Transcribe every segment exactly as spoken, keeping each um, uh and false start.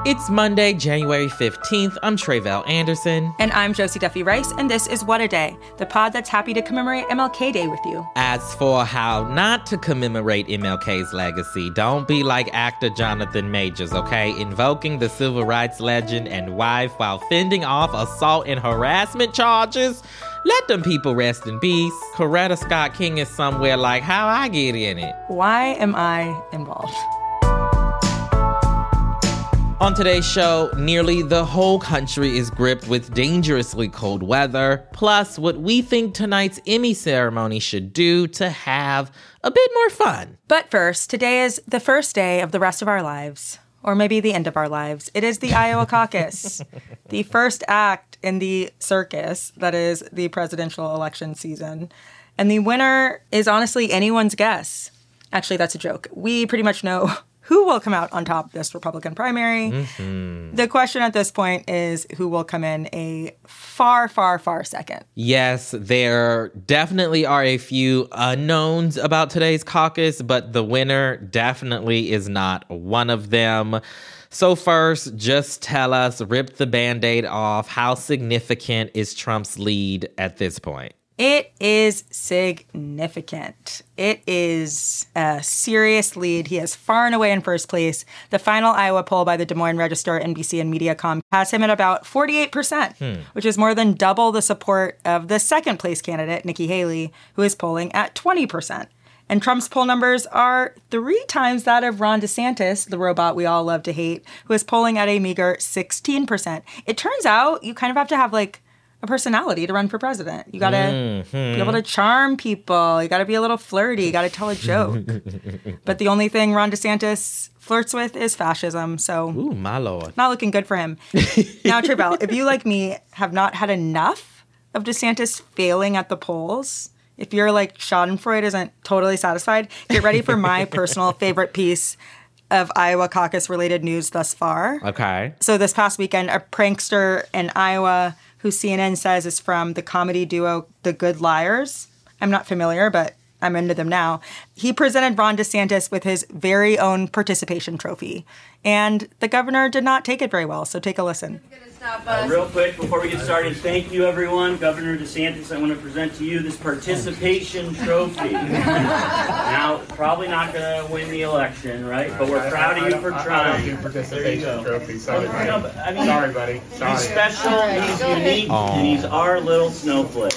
It's Monday, January fifteenth. I'm Tre'vell Anderson. And I'm Josie Duffy Rice, and this is What a Day, the pod that's happy to commemorate M L K Day with you. As for how not to commemorate M L K's legacy, don't be like actor Jonathan Majors, okay? Invoking the civil rights legend and wife while fending off assault and harassment charges? Let them people rest in peace. Coretta Scott King is somewhere like, how I get in it? Why am I involved? On today's show, nearly the whole country is gripped with dangerously cold weather, plus what we think tonight's Emmy ceremony should do to have a bit more fun. But first, today is the first day of the rest of our lives, or maybe the end of our lives. It is the Iowa caucus, the first act in the circus that is the presidential election season. And the winner is honestly anyone's guess. Actually, that's a joke. We pretty much know who will come out on top this Republican primary. Mm-hmm. The question at this point is who will come in a far, far, far second. Yes, there definitely are a few unknowns about today's caucus, but the winner definitely is not one of them. So first, just tell us, rip the Band-Aid off, how significant is Trump's lead at this point? It is significant. It is a serious lead. He is far and away in first place. The final Iowa poll by the Des Moines Register, N B C, and Mediacom has him at about forty-eight percent, hmm. which is more than double the support of the second place candidate, Nikki Haley, who is polling at twenty percent. And Trump's poll numbers are three times that of Ron DeSantis, the robot we all love to hate, who is polling at a meager sixteen percent. It turns out you kind of have to have, like, a personality to run for president. You gotta mm-hmm. be able to charm people. You gotta be a little flirty. You gotta tell a joke. But the only thing Ron DeSantis flirts with is fascism. So, ooh, my lord, not looking good for him. Now, Tre'vell, if you, like me, have not had enough of DeSantis failing at the polls, if you're like Schadenfreude isn't totally satisfied, get ready for my personal favorite piece of Iowa caucus-related news thus far. Okay. So this past weekend, a prankster in Iowa who C N N says is from the comedy duo The Good Liars. I'm not familiar, but I'm into them now. He presented Ron DeSantis with his very own participation trophy. And the governor did not take it very well, so take a listen. Uh, real quick, before we get started, thank you, everyone. Governor DeSantis, I want to present to you this participation trophy. Now, probably not going to win the election, right? But we're proud of you for trying. I don't do participation trophy. Sorry, buddy. No, but, I mean, Sorry, buddy. Sorry. He's special, he's unique, Aww. and he's our little snowflake.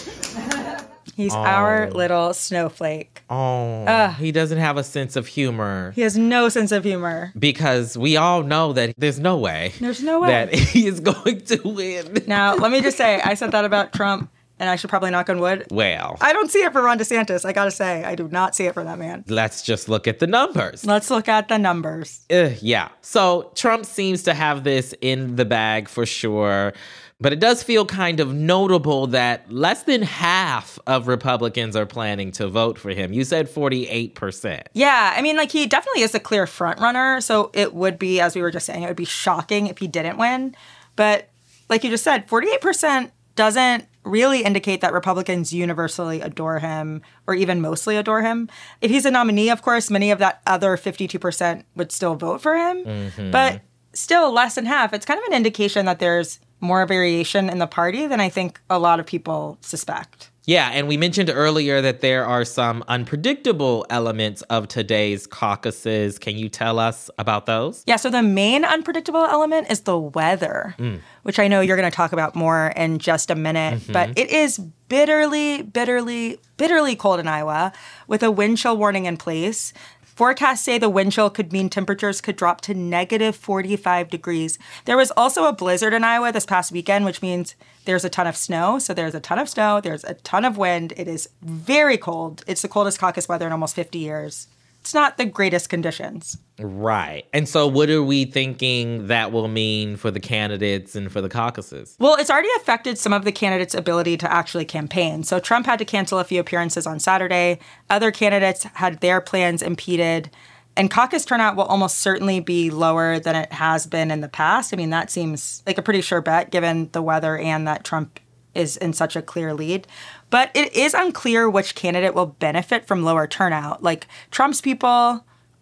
He's Oh. our little snowflake. Oh, Ugh. he doesn't have a sense of humor. He has no sense of humor. Because we all know that there's no way. There's no way. That he is going to win. Now, let me just say, I said that about Trump, and I should probably knock on wood. Well, I don't see it for Ron DeSantis, I gotta say. I do not see it for that man. let's just look at the numbers. Let's look at the numbers. Uh, yeah. So Trump seems to have this in the bag for sure. But it does feel kind of notable that less than half of Republicans are planning to vote for him. You said forty-eight percent. Yeah, I mean, like, he definitely is a clear front runner. So it would be, as we were just saying, it would be shocking if he didn't win. But like you just said, forty-eight percent doesn't really indicate that Republicans universally adore him or even mostly adore him. If he's a nominee, of course, many of that other fifty-two percent would still vote for him. Mm-hmm. But still less than half. It's kind of an indication that there's more variation in the party than I think a lot of people suspect. Yeah, and we mentioned earlier that there are some unpredictable elements of today's caucuses. Can you tell us about those? Yeah, so the main unpredictable element is the weather, mm. which I know you're going to talk about more in just a minute. Mm-hmm. But it is bitterly, bitterly, bitterly cold in Iowa with a wind chill warning in place. Forecasts say the wind chill could mean temperatures could drop to negative forty-five degrees. There was also a blizzard in Iowa this past weekend, which means there's a ton of snow. So there's a ton of snow. There's a ton of wind. It is very cold. It's the coldest caucus weather in almost fifty years. It's not the greatest conditions. Right. And so what are we thinking that will mean for the candidates and for the caucuses? Well, it's already affected some of the candidates' ability to actually campaign. So Trump had to cancel a few appearances on Saturday. Other candidates had their plans impeded. And caucus turnout will almost certainly be lower than it has been in the past. I mean, that seems like a pretty sure bet given the weather and that Trump is in such a clear lead. But it is unclear which candidate will benefit from lower turnout. Like, Trump's people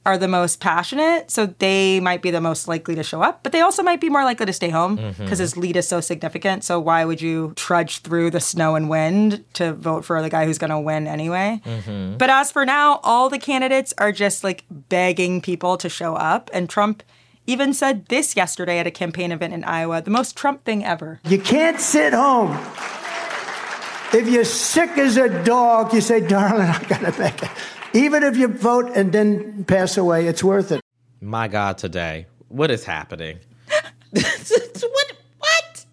are the most passionate, so they might be the most likely to show up, but they also might be more likely to stay home because Mm-hmm. his lead is so significant. So why would you trudge through the snow and wind to vote for the guy who's going to win anyway? Mm-hmm. But as for now, all the candidates are just like begging people to show up. And Trump even said this yesterday at a campaign event in Iowa, the most Trump thing ever. You can't sit home. If you're sick as a dog, you say, darling, I got to make it. Even if you vote and then pass away, it's worth it. My God, today. What is happening? what? What?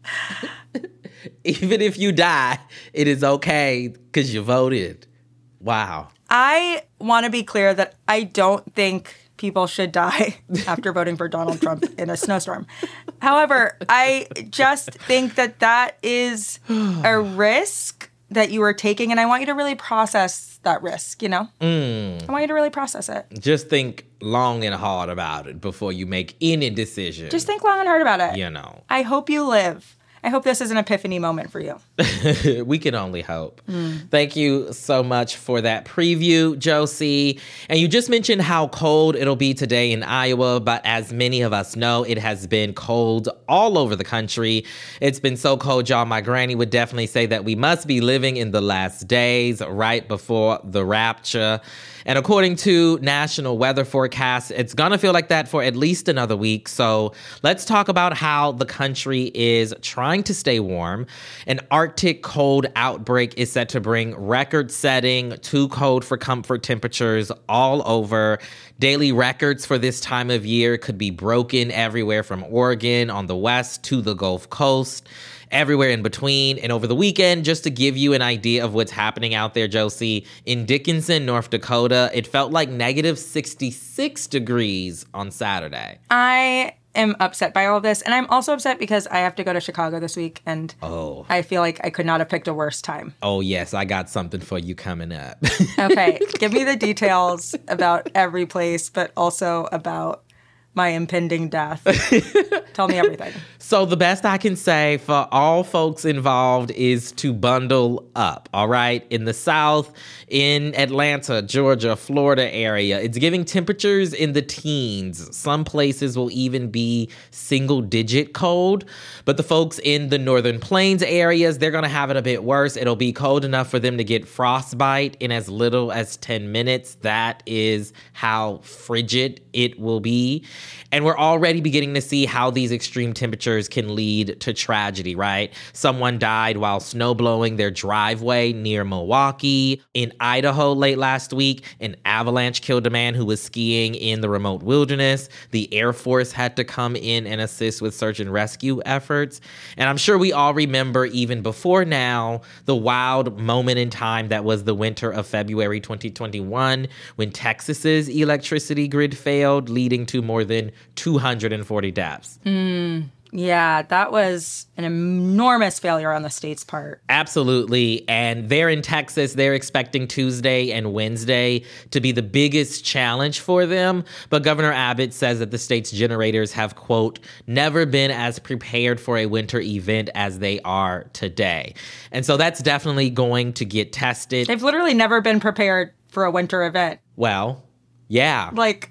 Even if you die, it is okay because you voted. Wow. I want to be clear that I don't think people should die after voting for Donald Trump in a snowstorm. However, I just think that that is a risk that you are taking, and I want you to really process that risk, you know? Mm. I want you to really process it. Just think long and hard about it before you make any decision. Just think long and hard about it. You know. I hope you live. I hope this is an epiphany moment for you. We can only hope. Mm. Thank you so much for that preview, Josie. And you just mentioned how cold it'll be today in Iowa, but as many of us know, it has been cold all over the country. It's been so cold, y'all. My granny would definitely say that we must be living in the last days right before the rapture. And according to national weather forecasts, it's going to feel like that for at least another week. So let's talk about how the country is trying to stay warm. An Arctic cold outbreak is set to bring record-setting, too cold for comfort temperatures all over. Daily records for this time of year could be broken everywhere from Oregon on the west to the Gulf Coast, everywhere in between. And over the weekend, just to give you an idea of what's happening out there, Josie, in Dickinson, North Dakota, it felt like negative sixty-six degrees on Saturday. I am upset by all of this. And I'm also upset because I have to go to Chicago this week. And oh. I feel like I could not have picked a worse time. Oh, yes. I got something for you coming up. Okay. Give me the details about every place, but also about my impending death. Tell me everything. So the best I can say for all folks involved is to bundle up, all right? In the South, in Atlanta, Georgia, Florida area, it's giving temperatures in the teens. Some places will even be single-digit cold. But the folks in the Northern Plains areas, they're going to have it a bit worse. It'll be cold enough for them to get frostbite in as little as ten minutes. That is how frigid it will be. And we're already beginning to see how these extreme temperatures can lead to tragedy, right? Someone died while snowblowing their driveway near Milwaukee. In Idaho late last week, an avalanche killed a man who was skiing in the remote wilderness. The Air Force had to come in and assist with search and rescue efforts. And I'm sure we all remember, even before now, the wild moment in time that was the winter of February twenty twenty-one, when Texas's electricity grid failed, leading to more than two hundred forty deaths. Mm, yeah, that was an enormous failure on the state's part. Absolutely. And there in Texas, they're expecting Tuesday and Wednesday to be the biggest challenge for them. But Governor Abbott says that the state's generators have, quote, never been as prepared for a winter event as they are today. And so that's definitely going to get tested. They've literally never been prepared for a winter event. Well, yeah. Like,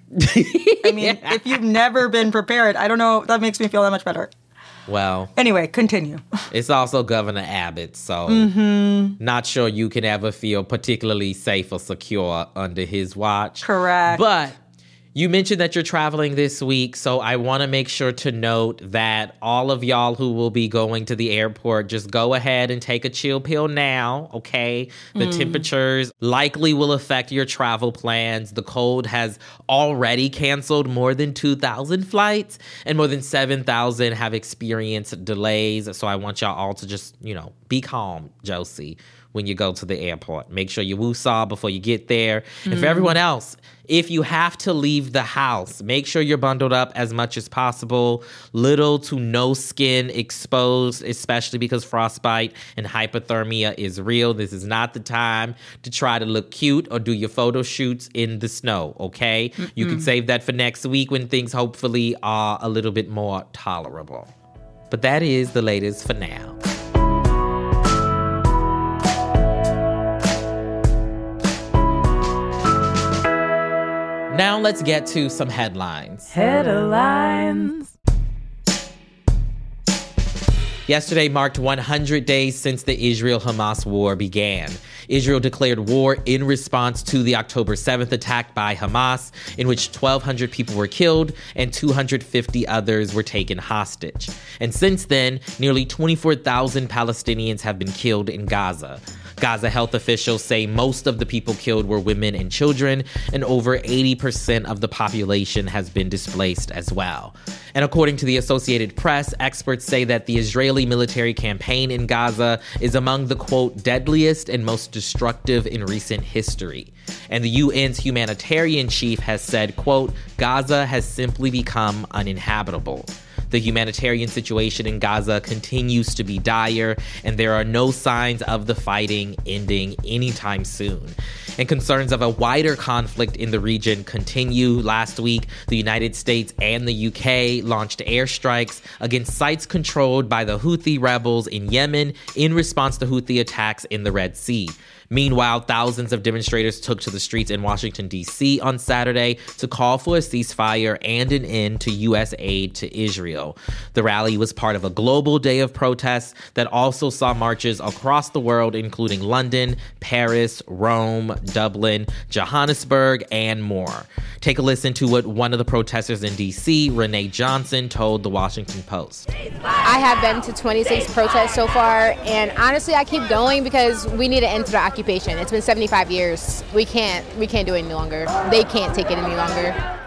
I mean, yeah. If you've never been prepared, I don't know, that makes me feel that much better. Well. Anyway, continue. It's also Governor Abbott, so mm-hmm. not sure you can ever feel particularly safe or secure under his watch. Correct. But you mentioned that you're traveling this week, so I want to make sure to note that all of y'all who will be going to the airport, just go ahead and take a chill pill now, okay? The mm. temperatures likely will affect your travel plans. The cold has already canceled more than two thousand flights, and more than seven thousand have experienced delays. So I want y'all all to just, you know, be calm, Josie, when you go to the airport. Make sure you woosah before you get there. Mm. And for everyone else, if you have to leave the house, make sure you're bundled up as much as possible. Little to no skin exposed, especially because frostbite and hypothermia is real. This is not the time to try to look cute or do your photo shoots in the snow, okay? Mm-mm. You can save that for next week when things hopefully are a little bit more tolerable. But that is the latest for now. Now let's get to some headlines. Headlines. Yesterday marked one hundred days since the Israel-Hamas war began. Israel declared war in response to the October seventh attack by Hamas, in which twelve hundred people were killed and two hundred fifty others were taken hostage. And since then, nearly twenty-four thousand Palestinians have been killed in Gaza. Gaza health officials say most of the people killed were women and children, and over eighty percent of the population has been displaced as well. And according to the Associated Press, experts say that the Israeli military campaign in Gaza is among the, quote, deadliest and most destructive in recent history. And the U N's humanitarian chief has said, quote, Gaza has simply become uninhabitable. The humanitarian situation in Gaza continues to be dire, and there are no signs of the fighting ending anytime soon. And concerns of a wider conflict in the region continue. Last week, the United States and the U K launched airstrikes against sites controlled by the Houthi rebels in Yemen in response to Houthi attacks in the Red Sea. Meanwhile, thousands of demonstrators took to the streets in Washington, D C on Saturday to call for a ceasefire and an end to U S aid to Israel. The rally was part of a global day of protests that also saw marches across the world, including London, Paris, Rome, Dublin, Johannesburg, and more. Take a listen to what one of the protesters in D C, Renee Johnson, told the Washington Post. I have been to twenty-six protests so far, and honestly, I keep going because we need an end to the occupation. It's been seventy-five years. We can't we can't do it any longer. They can't take it any longer.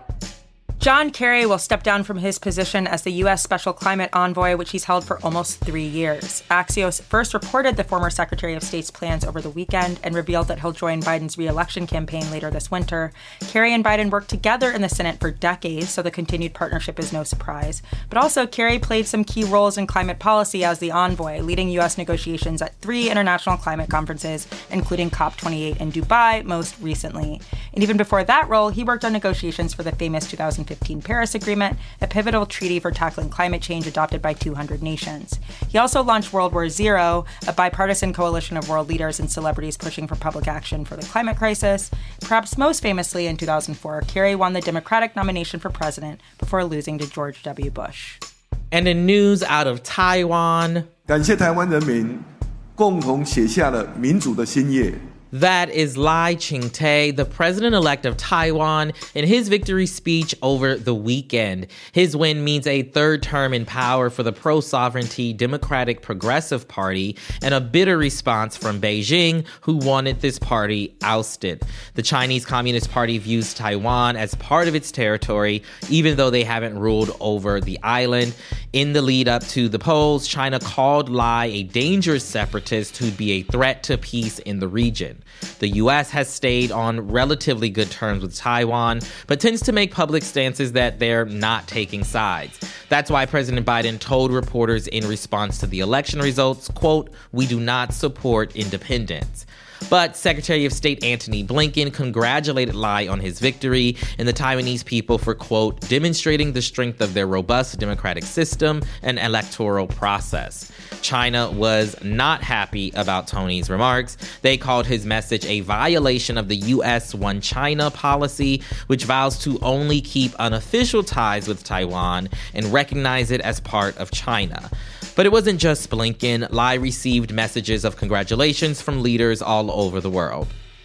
John Kerry will step down from his position as the U S Special Climate Envoy, which he's held for almost three years. Axios first reported the former Secretary of State's plans over the weekend and revealed that he'll join Biden's re-election campaign later this winter. Kerry and Biden worked together in the Senate for decades, so the continued partnership is no surprise. But also, Kerry played some key roles in climate policy as the envoy, leading U S negotiations at three international climate conferences, including COP twenty-eight in Dubai most recently. And even before that role, he worked on negotiations for the famous two thousand fifteen Paris Agreement, a pivotal treaty for tackling climate change adopted by two hundred nations. He also launched World War Zero, a bipartisan coalition of world leaders and celebrities pushing for public action for the climate crisis. Perhaps most famously, in two thousand four, Kerry won the Democratic nomination for president before losing to George W. Bush. And in news out of Taiwan, 感谢台湾人民共同写下了民主的新页。 That is Lai Ching-te, the president-elect of Taiwan, in his victory speech over the weekend. His win means a third term in power for the pro-sovereignty Democratic Progressive Party and a bitter response from Beijing, who wanted this party ousted. The Chinese Communist Party views Taiwan as part of its territory, even though they haven't ruled over the island. In the lead up to the polls, China called Lai a dangerous separatist who'd be a threat to peace in the region. The U S has stayed on relatively good terms with Taiwan, but tends to make public stances that they're not taking sides. That's why President Biden told reporters in response to the election results, quote, "We do not support independence." But Secretary of State Antony Blinken congratulated Lai on his victory and the Taiwanese people for, quote, demonstrating the strength of their robust democratic system and electoral process. China was not happy about Tony's remarks. They called his message a violation of the U S One China policy, which vows to only keep unofficial ties with Taiwan and recognize it as part of China. But it wasn't just Blinken. Lai received messages of congratulations from leaders all over the world.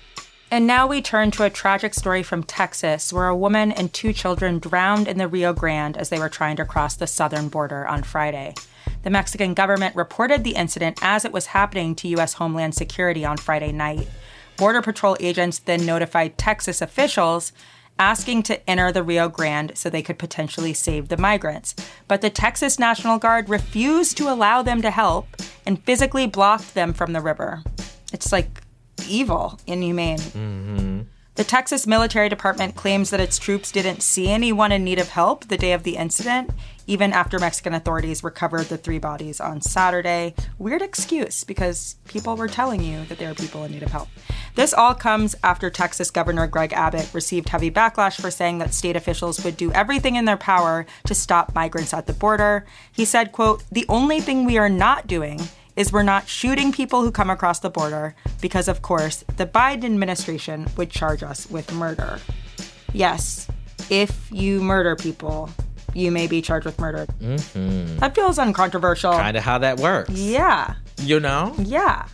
And now we turn to a tragic story from Texas, where a woman and two children drowned in the Rio Grande as they were trying to cross the southern border on Friday. The Mexican government reported the incident as it was happening to U S Homeland Security on Friday night. Border Patrol agents then notified Texas officials asking to enter the Rio Grande so they could potentially save the migrants. But the Texas National Guard refused to allow them to help and physically blocked them from the river. It's like evil, inhumane. Mm-hmm. The Texas Military Department claims that its troops didn't see anyone in need of help the day of the incident, even after Mexican authorities recovered the three bodies on Saturday. Weird excuse, because people were telling you that there are people in need of help. This all comes after Texas Governor Greg Abbott received heavy backlash for saying that state officials would do everything in their power to stop migrants at the border. He said, quote, "The only thing we are not doing is we're not shooting people who come across the border because, of course, the Biden administration would charge us with murder." yes, if you murder people, you may be charged with murder. Mm-hmm. That feels uncontroversial. Kind of how that works. Yeah. You know? Yeah.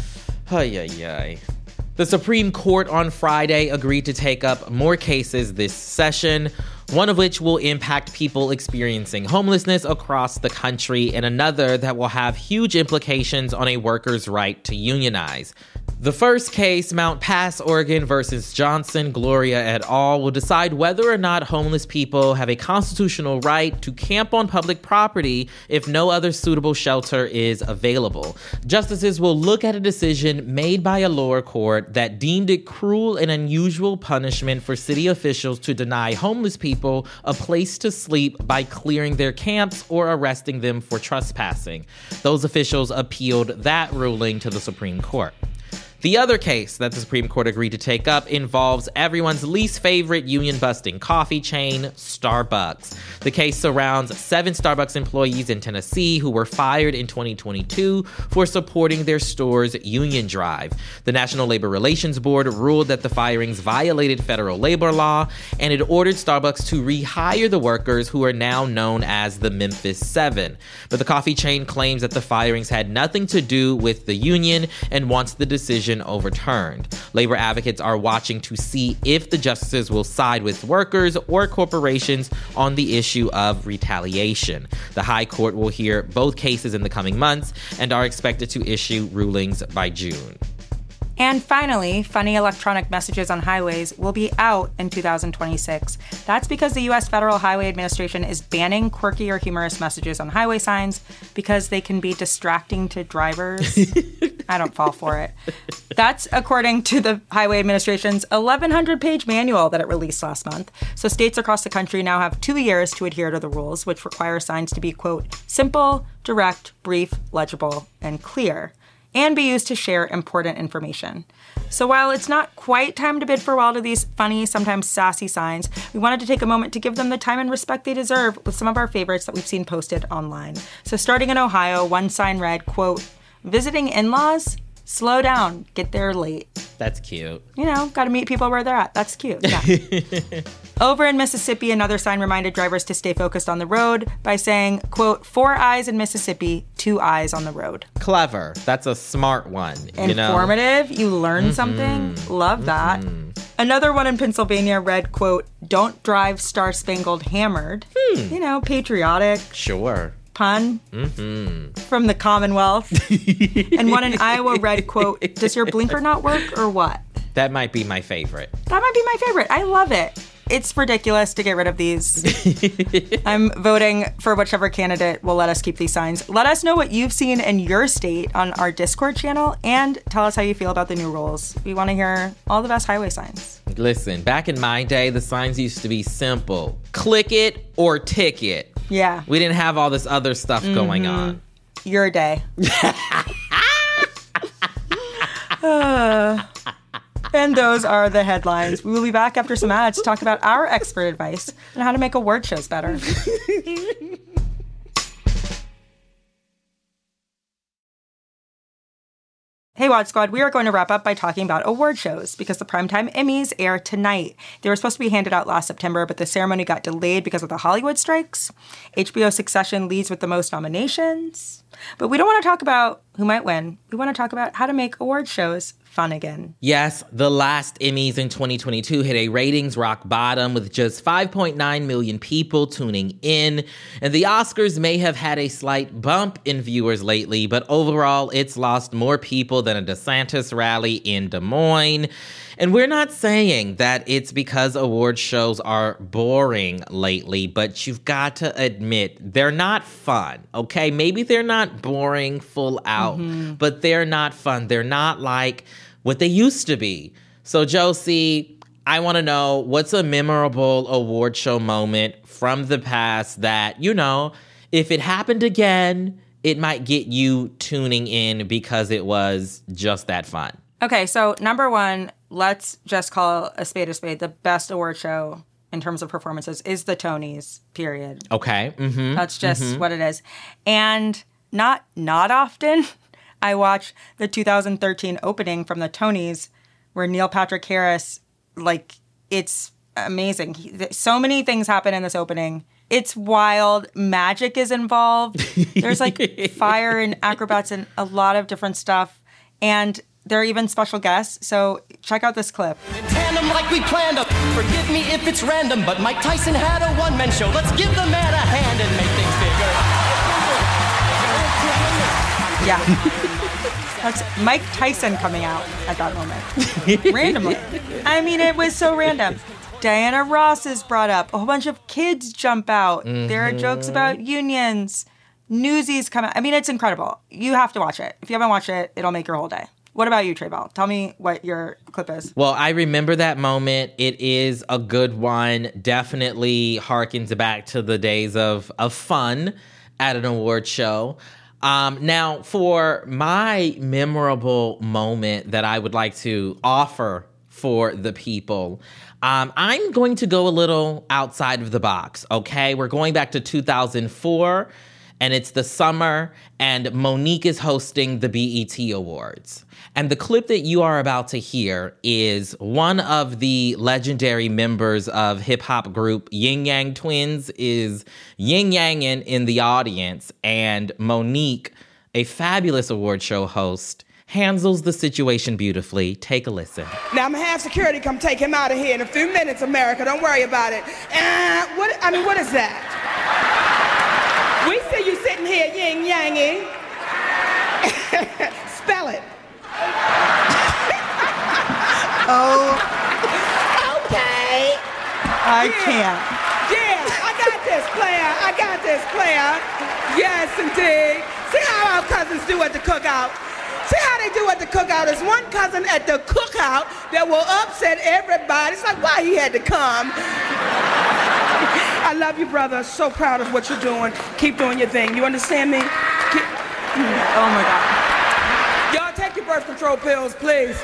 Ay, ay, ay. The Supreme Court on Friday agreed to take up more cases this session, one of which will impact people experiencing homelessness across the country, and another that will have huge implications on a worker's right to unionize. The first case, Mount Pass, Oregon versus Johnson, Gloria et al., will decide whether or not homeless people have a constitutional right to camp on public property if no other suitable shelter is available. Justices will look at a decision made by a lower court that deemed it cruel and unusual punishment for city officials to deny homeless people a place to sleep by clearing their camps or arresting them for trespassing. Those officials appealed that ruling to the Supreme Court. The other case that the Supreme Court agreed to take up involves everyone's least favorite union-busting coffee chain, Starbucks. The case surrounds seven Starbucks employees in Tennessee who were fired in twenty twenty-two for supporting their store's union drive. The National Labor Relations Board ruled that the firings violated federal labor law, and it ordered Starbucks to rehire the workers who are now known as the Memphis Seven. But the coffee chain claims that the firings had nothing to do with the union and wants the decision overturned. Labor advocates are watching to see if the justices will side with workers or corporations on the issue of retaliation. The High Court will hear both cases in the coming months and are expected to issue rulings by June. And finally, funny electronic messages on highways will be out in two thousand twenty-six. That's because the U S Federal Highway Administration is banning quirky or humorous messages on highway signs because they can be distracting to drivers. I don't fall for it. That's according to the Highway Administration's eleven hundred page manual that it released last month. So states across the country now have two years to adhere to the rules, which require signs to be, quote, simple, direct, brief, legible, and clear, and be used to share important information. So while it's not quite time to bid farewell to these funny, sometimes sassy signs, we wanted to take a moment to give them the time and respect they deserve with some of our favorites that we've seen posted online. So starting in Ohio, one sign read, quote, visiting in-laws? Slow down, get there late. That's cute. You know, gotta meet people where they're at. That's cute, yeah. Over in Mississippi, another sign reminded drivers to stay focused on the road by saying, quote, four eyes in Mississippi, two eyes on the road. Clever. That's a smart one. Informative. You know? You learn mm-hmm. something. Love that. Mm-hmm. Another one in Pennsylvania read, quote, don't drive Star-Spangled Hammered. Hmm. You know, patriotic. Sure. Pun mm-hmm. from the Commonwealth. And one in Iowa read, quote, does your blinker not work or what? That might be my favorite. That might be my favorite. I love it. It's ridiculous to get rid of these. I'm voting for whichever candidate will let us keep these signs. Let us know what you've seen in your state on our Discord channel and tell us how you feel about the new rules. We want to hear all the best highway signs. Listen, back in my day, the signs used to be simple. Click it or ticket. Yeah. We didn't have all this other stuff mm-hmm. going on. Your day. uh. And those are the headlines. We will be back after some ads to talk about our expert advice on how to make award shows better. Hey, Wad Squad, we are going to wrap up by talking about award shows because the Primetime Emmys air tonight. They were supposed to be handed out last September, but the ceremony got delayed because of the Hollywood strikes. H B O Succession leads with the most nominations. But we don't want to talk about who might win. We want to talk about how to make award shows fun again. Yes, the last Emmys in twenty twenty-two hit a ratings rock bottom with just five point nine million people tuning in. And the Oscars may have had a slight bump in viewers lately, but overall it's lost more people than a DeSantis rally in Des Moines. And we're not saying that it's because award shows are boring lately, but you've got to admit they're not fun, okay? Maybe they're not boring full out, mm-hmm. but they're not fun. They're not like what they used to be. So, Josie, I want to know, what's a memorable award show moment from the past that, you know, if it happened again, it might get you tuning in because it was just that fun? Okay, so number one, let's just call a spade a spade. The best award show in terms of performances is the Tonys, period. Okay. Mm-hmm. That's just mm-hmm. what it is. And not not often, I watch the two thousand thirteen opening from the Tonys where Neil Patrick Harris, like, it's amazing. He, th- so many things happen in this opening. It's wild. Magic is involved. There's like fire and acrobats and a lot of different stuff. And there are even special guests. So check out this clip. In tandem like we planned them. Forgive me if it's random, but Mike Tyson had a one-man show. Let's give the man a hand and make things bigger. Yeah. That's Mike Tyson coming out at that moment. Randomly. I mean, it was so random. Diana Ross is brought up. A whole bunch of kids jump out. Mm-hmm. There are jokes about unions. Newsies come out. I mean, it's incredible. You have to watch it. If you haven't watched it, it'll make your whole day. What about you, Trey Bell? Tell me what your clip is. Well, I remember that moment. It is a good one. Definitely harkens back to the days of, of fun at an award show. Um, now, for my memorable moment that I would like to offer for the people, um, I'm going to go a little outside of the box, okay? We're going back to two thousand four, and it's the summer, and Mo'Nique is hosting the B E T Awards. And the clip that you are about to hear is one of the legendary members of hip-hop group Ying Yang Twins is yin-yanging in the audience, and Mo'Nique, a fabulous award show host, handles the situation beautifully. Take a listen. Now I'm gonna have security come take him out of here in a few minutes, America. Don't worry about it. Uh, what? I mean, what is that? We see you sitting here yin-yanging. Spell it. Oh. Okay. I yeah. can't. Yeah, I got this, player. I got this, player. Yes, indeed. See how our cousins do at the cookout? See how they do at the cookout? There's one cousin at the cookout that will upset everybody. It's like, why he had to come? I love you, brother. So proud of what you're doing. Keep doing your thing. You understand me? Keep... Oh, my God. Y'all take your birth control pills, please.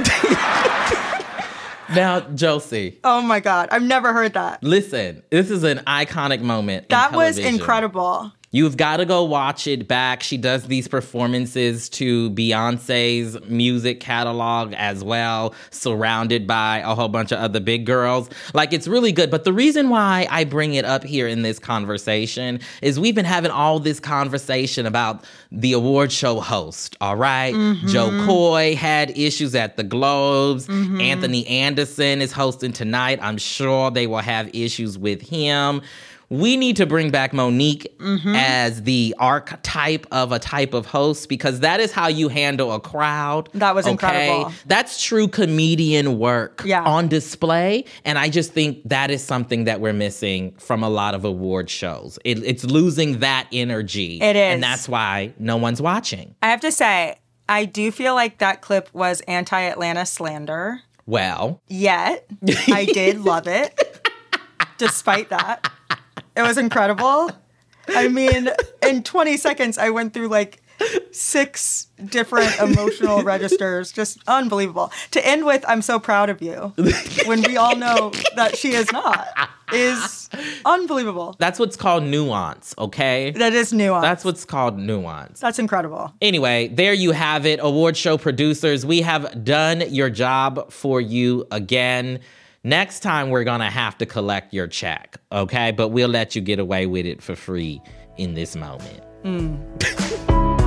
Now, Josie. Oh, my God. I've never heard that. Listen, this is an iconic moment. That in was television. Incredible. You've got to go watch it back. She does these performances to Beyonce's music catalog as well, surrounded by a whole bunch of other big girls. Like, it's really good. But the reason why I bring it up here in this conversation is we've been having all this conversation about the award show host, all right? Mm-hmm. Joe Coy had issues at the Globes. Mm-hmm. Anthony Anderson is hosting tonight. I'm sure they will have issues with him. We need to bring back Mo'Nique mm-hmm. as the archetype of a type of host, because that is how you handle a crowd. That was okay? incredible. That's true comedian work yeah. on display. And I just think that is something that we're missing from a lot of award shows. It, it's losing that energy. It is. And that's why no one's watching. I have to say, I do feel like that clip was anti-Atlanta slander. Well. Yet, I did love it, despite that. It was incredible. I mean, in twenty seconds, I went through like six different emotional registers. Just unbelievable. To end with, I'm so proud of you, when we all know that she is not, is unbelievable. That's what's called nuance, okay? That is nuance. That's what's called nuance. That's incredible. Anyway, there you have it. Award show producers, we have done your job for you again. Next time, we're going to have to collect your check, okay? But we'll let you get away with it for free in this moment. Mm.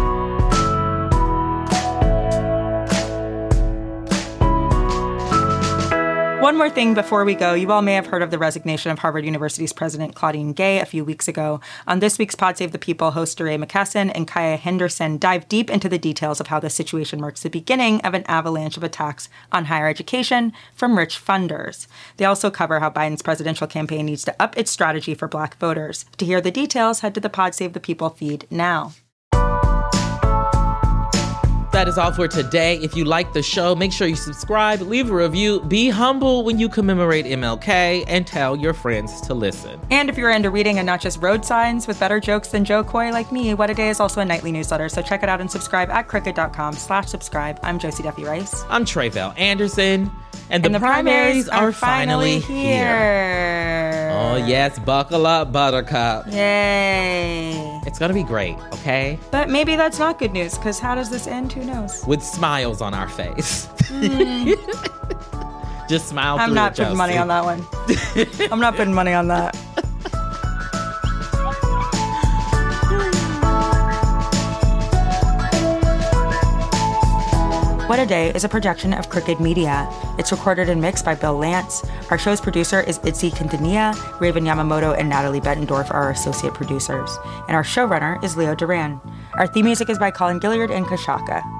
One more thing before we go. You all may have heard of the resignation of Harvard University's president, Claudine Gay, a few weeks ago. On this week's Pod Save the People, hosts DeRay McKesson and Kaya Henderson dive deep into the details of how this situation marks the beginning of an avalanche of attacks on higher education from rich funders. They also cover how Biden's presidential campaign needs to up its strategy for Black voters. To hear the details, head to the Pod Save the People feed now. That is all for today. If you like the show, make sure you subscribe, leave a review, be humble when you commemorate M L K, and tell your friends to listen. And if you're into reading and not just road signs with better jokes than Joe Coy like me, What a Day is also a nightly newsletter, so check it out and subscribe at crooked.com slash subscribe. I'm Josie Duffy Rice. I'm Trey Bell Anderson. And the, and the primaries, primaries are, are finally, finally here. here. Oh, yes. Buckle up, Buttercup. Yay. It's going to be great, okay? But maybe that's not good news, because how does this end? Who knows? With smiles on our face. Mm. Just smile I'm through not it, putting Josie. money on that one. I'm not putting money on that. What a Day is a production of Crooked Media. It's recorded and mixed by Bill Lance. Our show's producer is Itzy Quintanilla. Raven Yamamoto and Natalie Bettendorf are our associate producers. And our showrunner is Leo Duran. Our theme music is by Colin Gilliard and Kashaka.